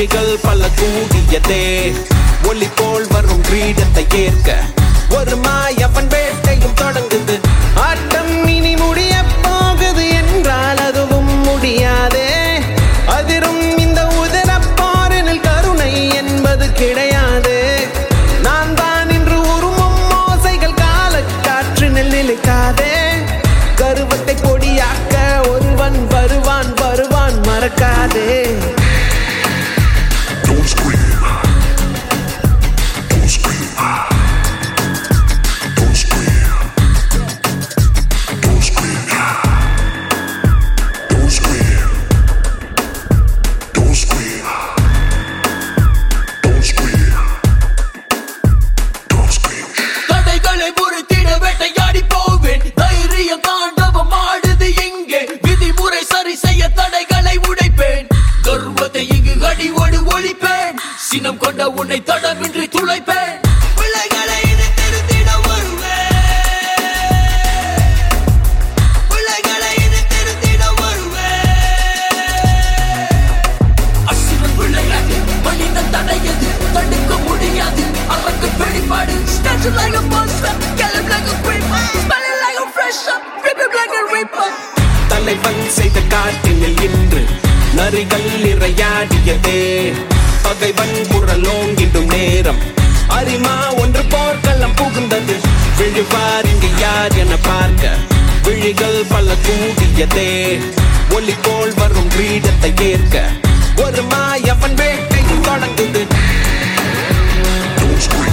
விழிகள் பல கூடியதே ஒளி போல் வரும் கிரீடத்தை ஏற்க ஒரு மாயவன் வேட்டையும் தொடங்குது. ஆட்டம் இனி முடிய போகுது என்றால் அதுவும் முடியாதே. அதிரும் இந்த உதரப்பாரினில் கருணை என்பது கிடையாது. நான் தான் இன்று உருமும் ஓசைகள் காலக்காற்றினில் நிலைக்காதே. கருவத்தை பொடியாக்க ஒருவன் வருவான் வருவான் மறக்காதே. சினம் கொண்ட உன்னை தடமின்றி துளைப்பேன். பிள்ளைகளை திருத்திட வருவேன். பிள்ளைகளை திருத்திட வருவேன். அசுரன் விளையாட்டு மனித தடையது தடுக்க முடியாது. அவருக்கு வெளிப்பாடு Snatching like a monster, kill him like a creeper, smelling like a fresh up, rip him like a reaper. தலைவன் செய்த காட்டினில் இன்று நரிகள் இறையாடியதே. பகைவன் குரலோங்கிடும் நேரம் அரிமா ஒன்று போர்க்களம் புகுந்தது. விழுவார் இங்கு யார் என பார்க்க விழிகள் பல கூடியதே ஒளி போல் வரும் கிரீடத்தை ஏற்க ஒரு மாயவன் வேட்டையும் தொடங்குது.